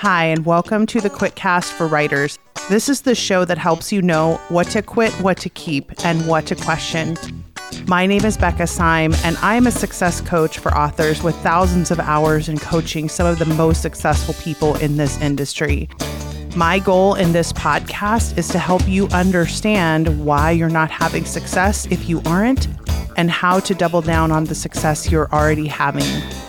Hi, and welcome to the QuitCast for Writers. This is the show that helps you know what to quit, what to keep, and what to question. My name is Becca Syme, and I am a success coach for authors with thousands of hours in coaching some of the most successful people in this industry. My goal in this podcast is to help you understand why you're not having success if you aren't, and how to double down on the success you're already having.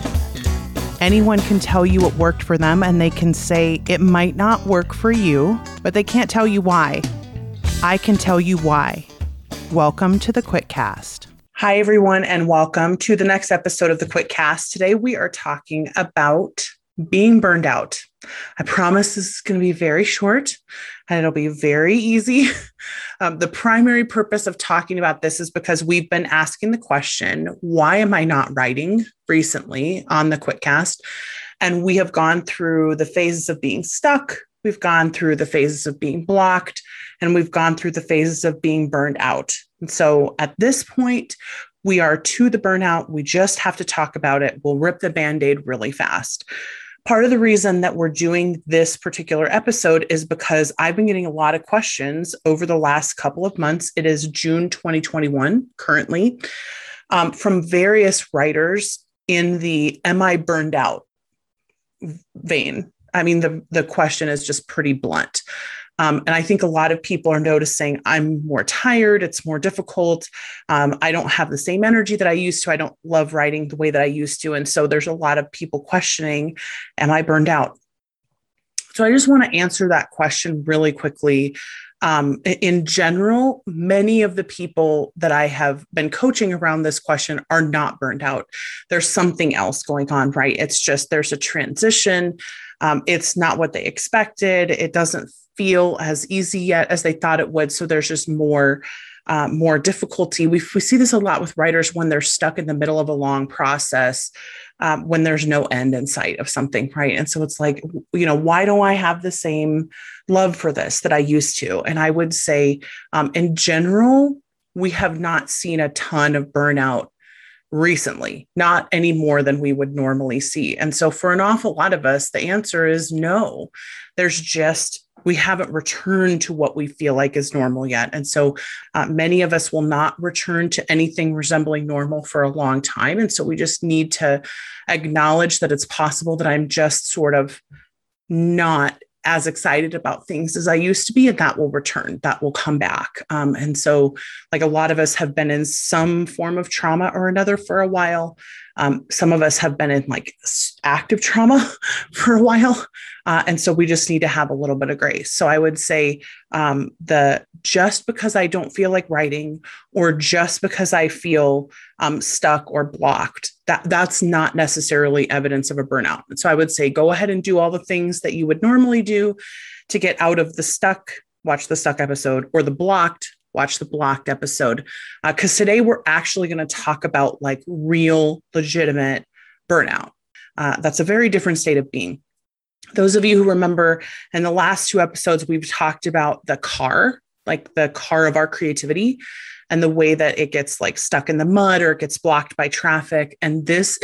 Anyone can tell you what worked for them, and they can say it might not work for you, but they can't tell you why. I can tell you why. Welcome to the QuitCast. Hi, everyone, and welcome to the next episode of the QuitCast. Today, we are talking about being burned out. I promise this is going to be very short and it'll be very easy. The primary purpose of talking about this is because we've been asking the question, why am I not writing recently on the QuitCast? And we have gone through the phases of being stuck. We've gone through the phases of being blocked, and we've gone through the phases of being burned out. And so at this point, we are to the burnout. We just have to talk about it. We'll rip the Band-Aid really fast. Part of the reason that we're doing this particular episode is because I've been getting a lot of questions over the last couple of months. It is June 2021 currently, from various writers in the "am I burned out" vein. I mean, the question is just pretty blunt. And I think a lot of people are noticing I'm more tired. It's more difficult. I don't have the same energy that I used to. I don't love writing the way that I used to. And so there's a lot of people questioning, am I burned out? So I just want to answer that question really quickly. In general, many of the people that I have been coaching around this question are not burned out. There's something else going on, right? It's just there's a transition. It's not what they expected. It doesn't feel as easy yet as they thought it would. So there's just more difficulty. We see this a lot with writers when they're stuck in the middle of a long process, when there's no end in sight of something, right? And so it's like, why don't I have the same love for this that I used to? And I would say, in general, we have not seen a ton of burnout recently, not any more than we would normally see. And so for an awful lot of us, the answer is no. We haven't returned to what we feel like is normal yet. And so many of us will not return to anything resembling normal for a long time. And so we just need to acknowledge that it's possible that I'm just sort of not as excited about things as I used to be, and that will return, that will come back. And so like a lot of us have been in some form of trauma or another for a while. Some of us have been in like active trauma for a while. And so we just need to have a little bit of grace. So I would say just because I don't feel like writing, or just because I feel stuck or blocked, that's not necessarily evidence of a burnout. And so I would say, go ahead and do all the things that you would normally do to get out of the stuck. Watch the stuck episode, or the blocked. Watch the blocked episode. Because today we're actually going to talk about like real, legitimate burnout. That's a very different state of being. Those of you who remember in the last two episodes, we've talked about the car, like the car of our creativity, and the way that it gets like stuck in the mud or it gets blocked by traffic. And this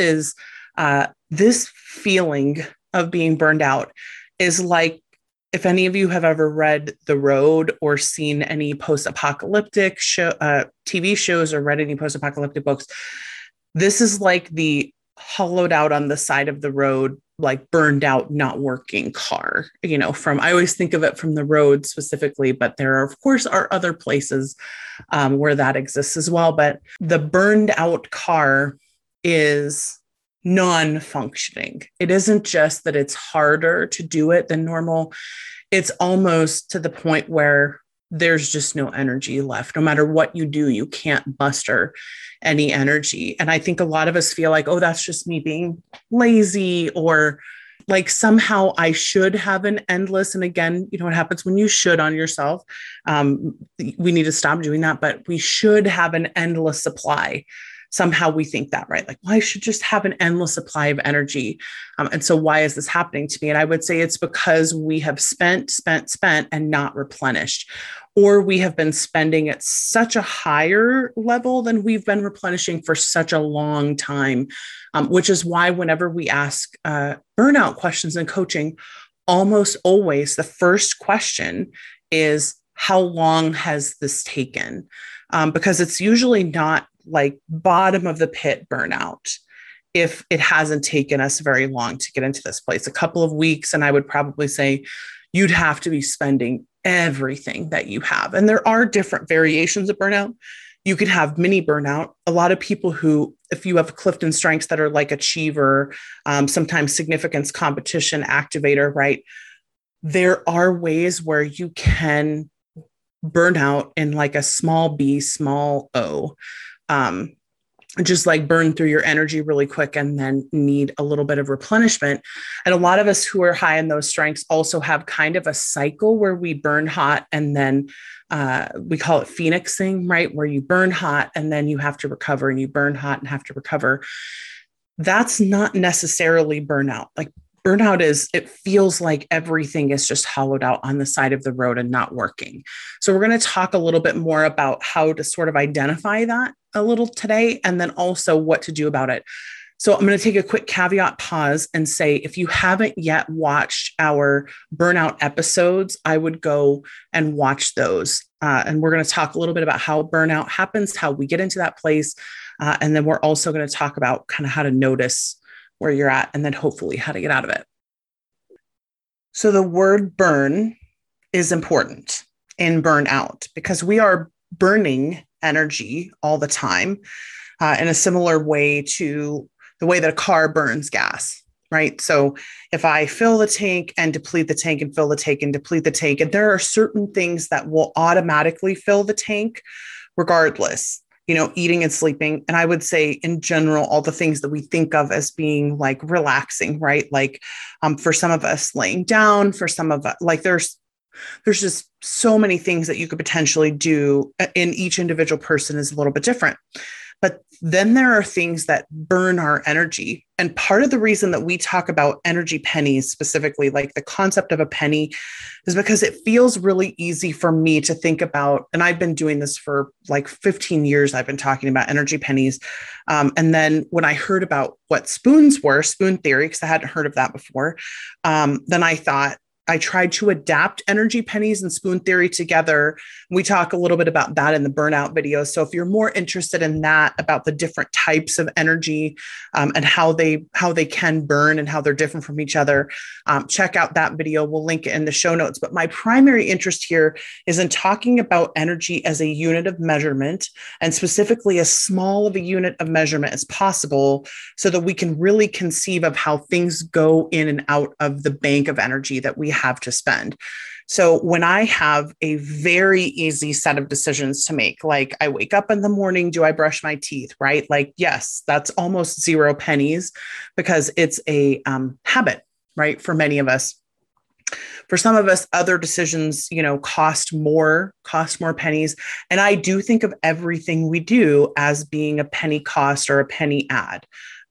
feeling of being burned out is like, if any of you have ever read The Road or seen any post-apocalyptic TV shows, or read any post-apocalyptic books, this is like the hollowed out on the side of the road, like burned out, not working car, I always think of it from The Road specifically, but there are, of course, other places where that exists as well. But the burned out car is non-functioning. It isn't just that it's harder to do it than normal. It's almost to the point where there's just no energy left. No matter what you do, you can't muster any energy. And I think a lot of us feel like, oh, that's just me being lazy, or like somehow I should have an endless. And again, what happens when you should on yourself? We need to stop doing that, but we should have an endless supply. Somehow we think that, right? Like, well, I should just have an endless supply of energy. And so why is this happening to me? And I would say it's because we have spent and not replenished, or we have been spending at such a higher level than we've been replenishing for such a long time, which is why whenever we ask burnout questions in coaching, almost always the first question is, how long has this taken? Because it's usually not like bottom of the pit burnout if it hasn't taken us very long to get into this place. A couple of weeks, and I would probably say you'd have to be spending everything that you have. And there are different variations of burnout. You could have mini burnout. A lot of people who, if you have Clifton strengths that are like achiever, sometimes significance competition activator, right? There are ways where you can burn out in like a small b, small o. Just like burn through your energy really quick and then need a little bit of replenishment. And a lot of us who are high in those strengths also have kind of a cycle where we burn hot and then we call it phoenixing, right? Where you burn hot and then you have to recover, and you burn hot and have to recover. That's not necessarily burnout. Like burnout is, it feels like everything is just hollowed out on the side of the road and not working. So we're going to talk a little bit more about how to sort of identify that a little today, and then also what to do about it. So I'm going to take a quick caveat pause and say, if you haven't yet watched our burnout episodes, I would go and watch those. And we're going to talk a little bit about how burnout happens, how we get into that place. And then we're also going to talk about kind of how to notice where you're at, and then hopefully how to get out of it. So the word burn is important in burnout because we are burning energy all the time in a similar way to the way that a car burns gas, right? So if I fill the tank and deplete the tank and fill the tank and deplete the tank, and there are certain things that will automatically fill the tank regardless, eating and sleeping. And I would say in general, all the things that we think of as being like relaxing, right? Like for some of us laying down, for some of us, like there's just so many things that you could potentially do in each individual person is a little bit different. But then there are things that burn our energy. And part of the reason that we talk about energy pennies specifically, like the concept of a penny, is because it feels really easy for me to think about. And I've been doing this for like 15 years. I've been talking about energy pennies. And then when I heard about what spoons were, spoon theory, because I hadn't heard of that before, then I tried to adapt energy pennies and spoon theory together. We talk a little bit about that in the burnout video. So if you're more interested in that, about the different types of energy and how they can burn and how they're different from each other, check out that video. We'll link it in the show notes. But my primary interest here is in talking about energy as a unit of measurement, and specifically as small of a unit of measurement as possible, so that we can really conceive of how things go in and out of the bank of energy that we have to spend. So when I have a very easy set of decisions to make, like I wake up in the morning, do I brush my teeth, right? Like, yes, that's almost 0 pennies because it's a habit, right? For many of us. For some of us, other decisions, cost more pennies. And I do think of everything we do as being a penny cost or a penny add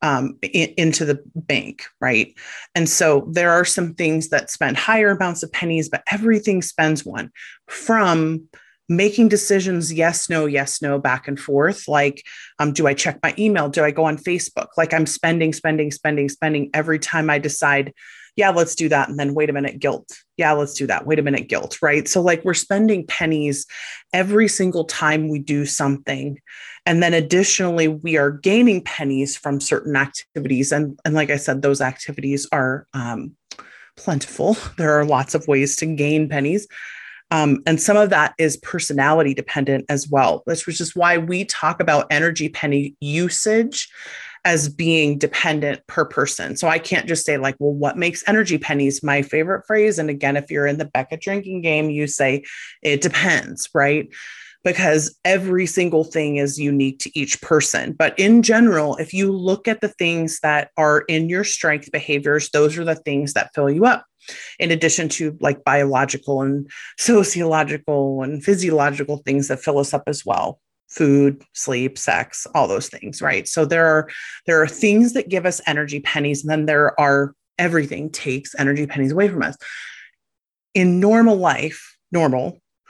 into the bank, right? And so there are some things that spend higher amounts of pennies, but everything spends one. From making decisions, yes, no, back and forth. Like, do I check my email? Do I go on Facebook? Like I'm spending every time I decide, yeah, let's do that. And then wait a minute, guilt. Yeah, let's do that. Wait a minute, guilt, right? So like we're spending pennies every single time we do something. And then additionally, we are gaining pennies from certain activities. And like I said, those activities are plentiful. There are lots of ways to gain pennies. And some of that is personality dependent as well, which is why we talk about energy penny usage as being dependent per person. So I can't just say like, well, what makes energy pennies my favorite phrase? And again, if you're in the Becca drinking game, you say it depends, right? Because every single thing is unique to each person. But in general, if you look at the things that are in your strength behaviors, those are the things that fill you up. In addition to like biological and sociological and physiological things that fill us up as well. Food, sleep, sex, all those things, right? So there are things that give us energy pennies, and then there are everything takes energy pennies away from us. In normal life,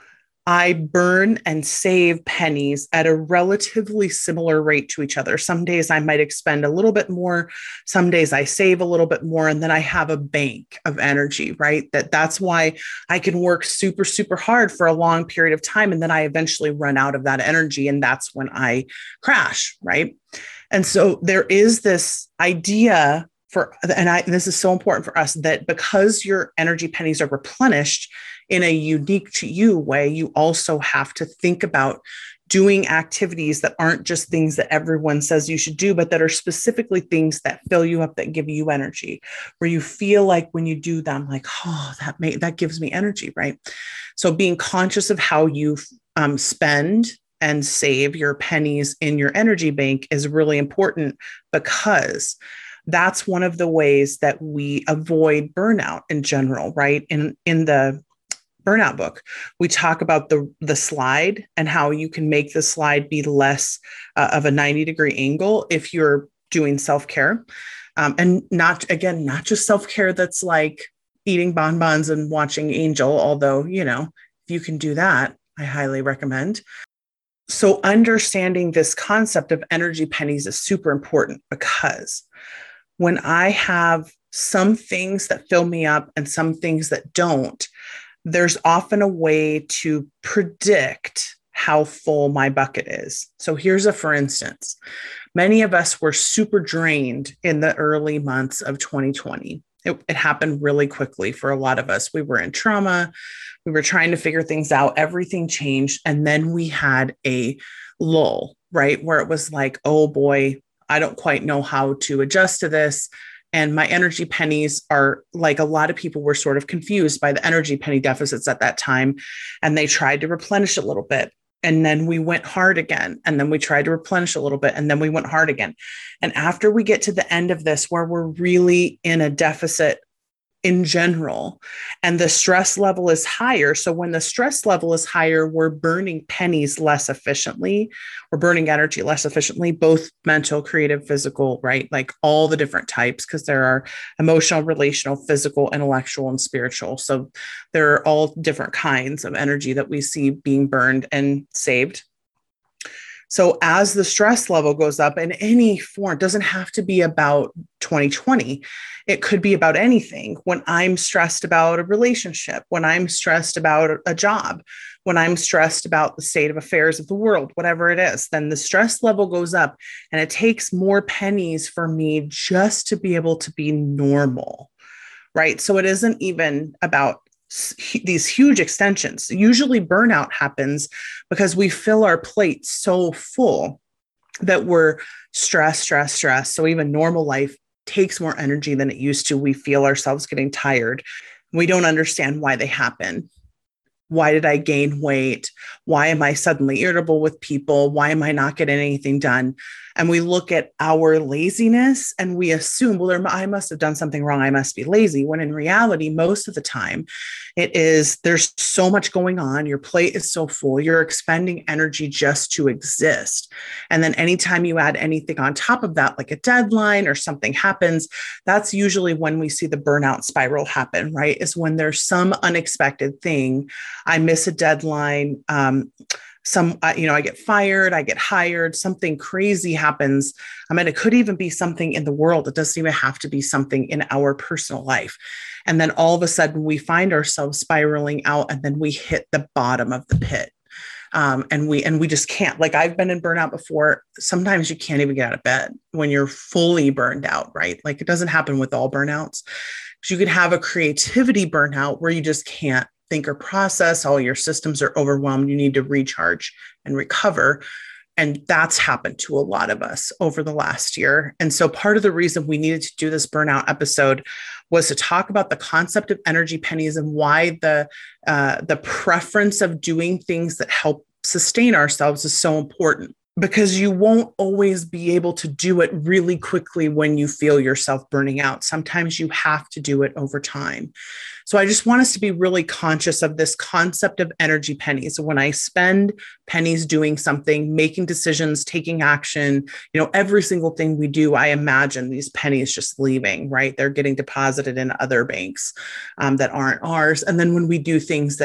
I burn and save pennies at a relatively similar rate to each other. Some days I might expend a little bit more, some days I save a little bit more, and then I have a bank of energy, right? That's why I can work super, super hard for a long period of time. And then I eventually run out of that energy. And that's when I crash, right? And so there is this idea this is so important for us, that because your energy pennies are replenished in a unique to you way, you also have to think about doing activities that aren't just things that everyone says you should do, but that are specifically things that fill you up, that give you energy, where you feel like when you do them, like, oh, that gives me energy, right? So being conscious of how you spend and save your pennies in your energy bank is really important, because that's one of the ways that we avoid burnout in general, right? In the burnout book, we talk about the slide and how you can make the slide be less of a 90-degree angle if you're doing self-care. And not just self-care that's like eating bonbons and watching Angel, although, if you can do that, I highly recommend. So understanding this concept of energy pennies is super important, because when I have some things that fill me up and some things that don't, there's often a way to predict how full my bucket is. So here's for instance. Many of us were super drained in the early months of 2020. It happened really quickly for a lot of us. We were in trauma. We were trying to figure things out. Everything changed. And then we had a lull, right? Where it was like, oh boy, I don't quite know how to adjust to this. And my energy pennies are like, a lot of people were sort of confused by the energy penny deficits at that time. And they tried to replenish a little bit. And then we went hard again. And then we tried to replenish a little bit. And then we went hard again. And after we get to the end of this, where we're really in a deficit in general, and the stress level is higher. So when the stress level is higher, we're burning pennies less efficiently. We're burning energy less efficiently, both mental, creative, physical, right? Like all the different types, because there are emotional, relational, physical, intellectual, and spiritual. So there are all different kinds of energy that we see being burned and saved. So as the stress level goes up in any form, it doesn't have to be about 2020. It could be about anything. When I'm stressed about a relationship, when I'm stressed about a job, when I'm stressed about the state of affairs of the world, whatever it is, then the stress level goes up, and it takes more pennies for me just to be able to be normal, right? So it isn't even about these huge extensions. Usually burnout happens because we fill our plate so full that we're stressed. So even normal life takes more energy than it used to. We feel ourselves getting tired. We don't understand why they happen. Why did I gain weight? Why am I suddenly irritable with people? Why am I not getting anything done? And we look at our laziness and we assume, well, I must have done something wrong. I must be lazy. When in reality, most of the time, there's so much going on. Your plate is so full. You're expending energy just to exist. And then anytime you add anything on top of that, like a deadline or something happens, that's usually when we see the burnout spiral happen, right? Is when there's some unexpected thing. I miss a deadline. I get fired, I get hired, something crazy happens. I mean, it could even be something in the world. It doesn't even have to be something in our personal life. And then all of a sudden we find ourselves spiraling out, and then we hit the bottom of the pit. And we just can't. Like, I've been in burnout before. Sometimes you can't even get out of bed when you're fully burned out, right? Like, it doesn't happen with all burnouts. You could have a creativity burnout where you just can't think or process. All your systems are overwhelmed. You need to recharge and recover. And that's happened to a lot of us over the last year. And so part of the reason we needed to do this burnout episode was to talk about the concept of energy pennies and why the preference of doing things that help sustain ourselves is so important. Because you won't always be able to do it really quickly when you feel yourself burning out. Sometimes you have to do it over time. So I just want us to be really conscious of this concept of energy pennies. When I spend pennies doing something, making decisions, taking action, every single thing we do, I imagine these pennies just leaving, right? They're getting deposited in other banks that aren't ours. And then when we do things that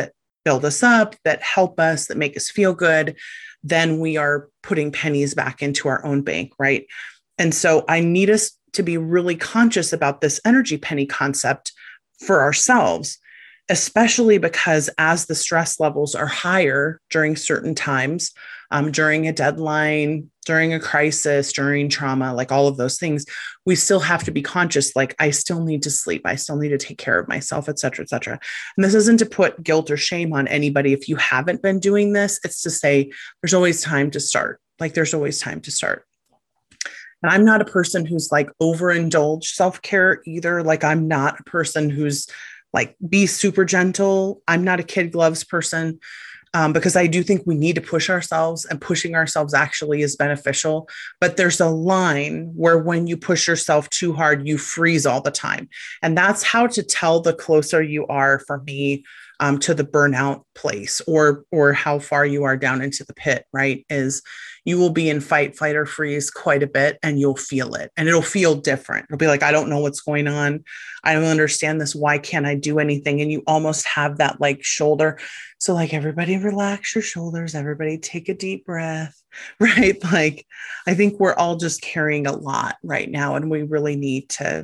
build us up, that help us, that make us feel good, then we are putting pennies back into our own bank, right? And so I need us to be really conscious about this energy penny concept for ourselves, especially because as the stress levels are higher during certain times, during a deadline, during a crisis, during trauma, like all of those things, we still have to be conscious, like I still need to sleep. I still need to take care of myself, et cetera, et cetera. And this isn't to put guilt or shame on anybody. If you haven't been doing this, it's to say, there's always time to start. Like there's always time to start. And I'm not a person who's like overindulge self-care either. Like I'm not a person who's like, be super gentle. I'm not a kid gloves person. Because I do think we need to push ourselves, and pushing ourselves actually is beneficial. But there's a line where when you push yourself too hard, you freeze all the time. And that's how to tell the closer you are, for me, to the burnout place, or how far you are down into the pit, right? Is you will be in fight, flight, or freeze quite a bit, and you'll feel it, and it'll feel different. It'll be like, I don't know what's going on. I don't understand this. Why can't I do anything? And you almost have that like shoulder. So like, everybody relax your shoulders, everybody take a deep breath, right? Like, I think we're all just carrying a lot right now, and we really need to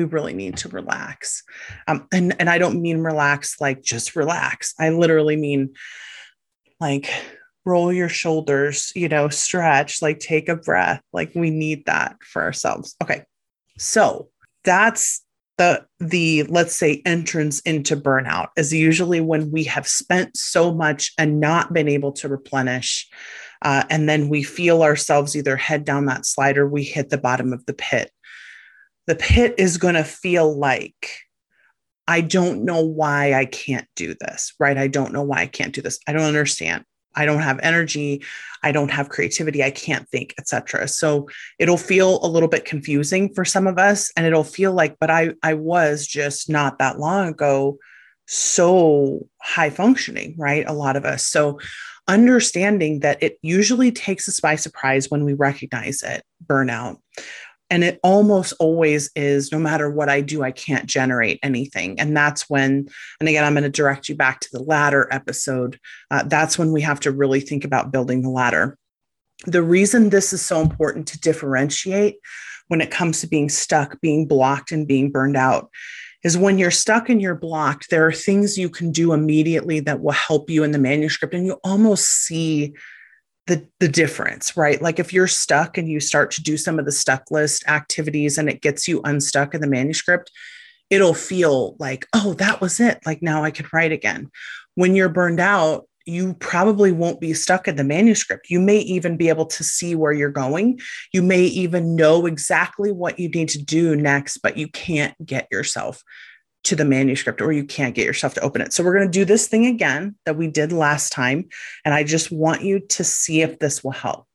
relax. And I don't mean relax, like just relax. I literally mean like roll your shoulders, stretch, like take a breath. Like we need that for ourselves. Okay. So that's the let's say entrance into burnout, is usually when we have spent so much and not been able to replenish. And then we feel ourselves either head down that slide or we hit the bottom of the pit. The pit is going to feel like, I don't know why I can't do this, right? I don't know why I can't do this. I don't understand. I don't have energy. I don't have creativity. I can't think, etc. So it'll feel a little bit confusing for some of us, and it'll feel like, but I was just not that long ago so high functioning, right? A lot of us. So understanding that it usually takes us by surprise when we recognize it, burnout. And it almost always is, no matter what I do, I can't generate anything. And that's when, and again, I'm going to direct you back to the ladder episode. That's when we have to really think about building the ladder. The reason this is so important to differentiate when it comes to being stuck, being blocked, and being burned out is when you're stuck and you're blocked, there are things you can do immediately that will help you in the manuscript. And you almost see the difference, right? Like if you're stuck and you start to do some of the stuck list activities and it gets you unstuck in the manuscript, it'll feel like, oh, that was it. Like now I can write again. When you're burned out, you probably won't be stuck in the manuscript. You may even be able to see where you're going. You may even know exactly what you need to do next, but you can't get yourself to the manuscript, or you can't get yourself to open it. So we're going to do this thing again that we did last time. And I just want you to see if this will help.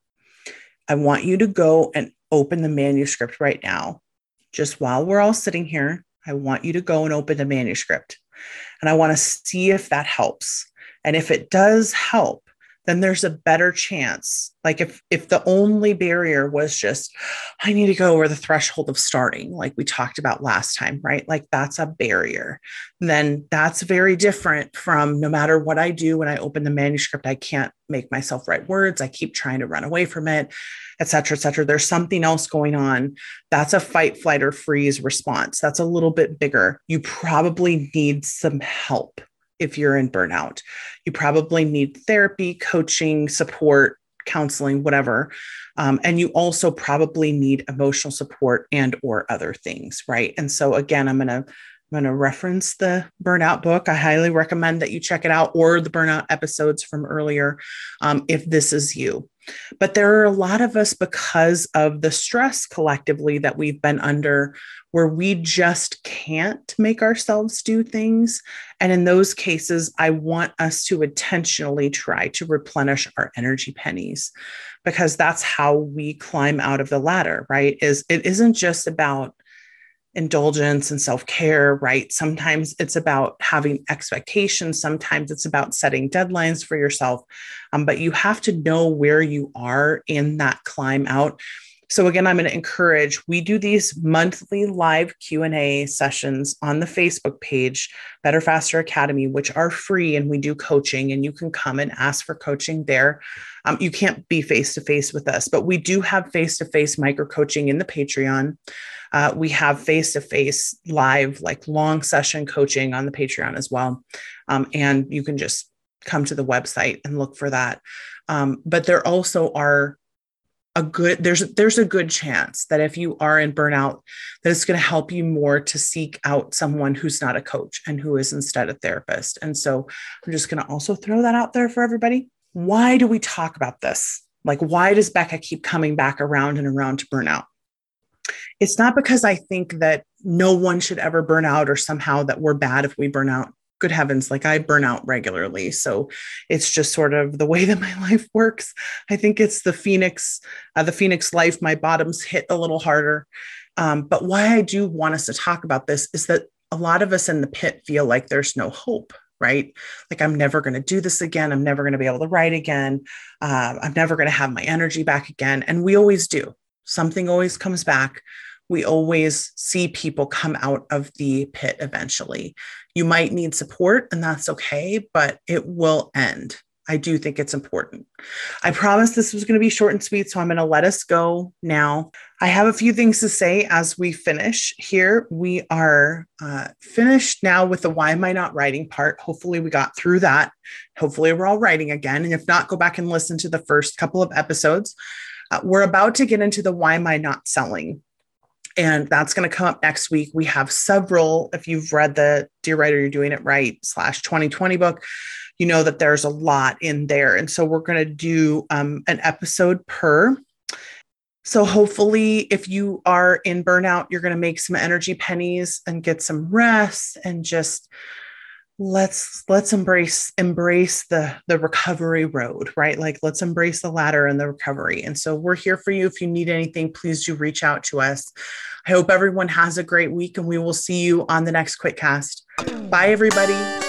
I want you to go and open the manuscript right now. Just while we're all sitting here, I want you to go and open the manuscript. And I want to see if that helps. And if it does help, then there's a better chance. Like if the only barrier was just, I need to go over the threshold of starting, like we talked about last time, right? Like that's a barrier. Then that's very different from, no matter what I do when I open the manuscript, I can't make myself write words. I keep trying to run away from it, et cetera, et cetera. There's something else going on. That's a fight, flight, or freeze response. That's a little bit bigger. You probably need some help. If you're in burnout, you probably need therapy, coaching, support, counseling, whatever. And you also probably need emotional support and or other things, right? And so again, I'm going to reference the burnout book. I highly recommend that you check it out, or the burnout episodes from earlier, if this is you. But there are a lot of us, because of the stress collectively that we've been under, where we just can't make ourselves do things. And in those cases, I want us to intentionally try to replenish our energy pennies, because that's how we climb out of the ladder, right? It isn't just about indulgence and self-care, right? Sometimes it's about having expectations. Sometimes it's about setting deadlines for yourself. But you have to know where you are in that climb out, So again, I'm going to encourage, we do these monthly live Q&A sessions on the Facebook page, Better Faster Academy, which are free, and we do coaching, and you can come and ask for coaching there. You can't be face-to-face with us, but we do have face-to-face micro coaching in the Patreon. We have face-to-face live, like long session coaching on the Patreon as well. And you can just come to the website and look for that. But there also are there's a good chance that if you are in burnout, that it's going to help you more to seek out someone who's not a coach and who is instead a therapist. And so I'm just going to also throw that out there for everybody. Why do we talk about this? Like, why does Becca keep coming back around and around to burnout? It's not because I think that no one should ever burn out or somehow that we're bad if we burn out. Good heavens, like I burn out regularly. So it's just sort of the way that my life works. I think it's the Phoenix life. My bottoms hit a little harder. But why I do want us to talk about this is that a lot of us in the pit feel like there's no hope, right? Like, I'm never going to do this again. I'm never going to be able to write again. I'm never going to have my energy back again. And we always do. Something always comes back. We always see people come out of the pit eventually. You might need support, and that's okay, but it will end. I do think it's important. I promised this was going to be short and sweet, so I'm going to let us go now. I have a few things to say as we finish here. We are finished now with the why am I not writing part. Hopefully we got through that. Hopefully we're all writing again. And if not, go back and listen to the first couple of episodes. We're about to get into the why am I not selling. And that's going to come up next week. We have several, if you've read the Dear Writer, You're Doing It Right /2020 book, you know that there's a lot in there. And so we're going to do an episode per. So hopefully if you are in burnout, you're going to make some energy pennies and get some rest, and just let's embrace the recovery road, right? Like, let's embrace the ladder and the recovery. And so we're here for you. If you need anything, please do reach out to us. I hope everyone has a great week, and we will see you on the next QuitCast. Bye, everybody.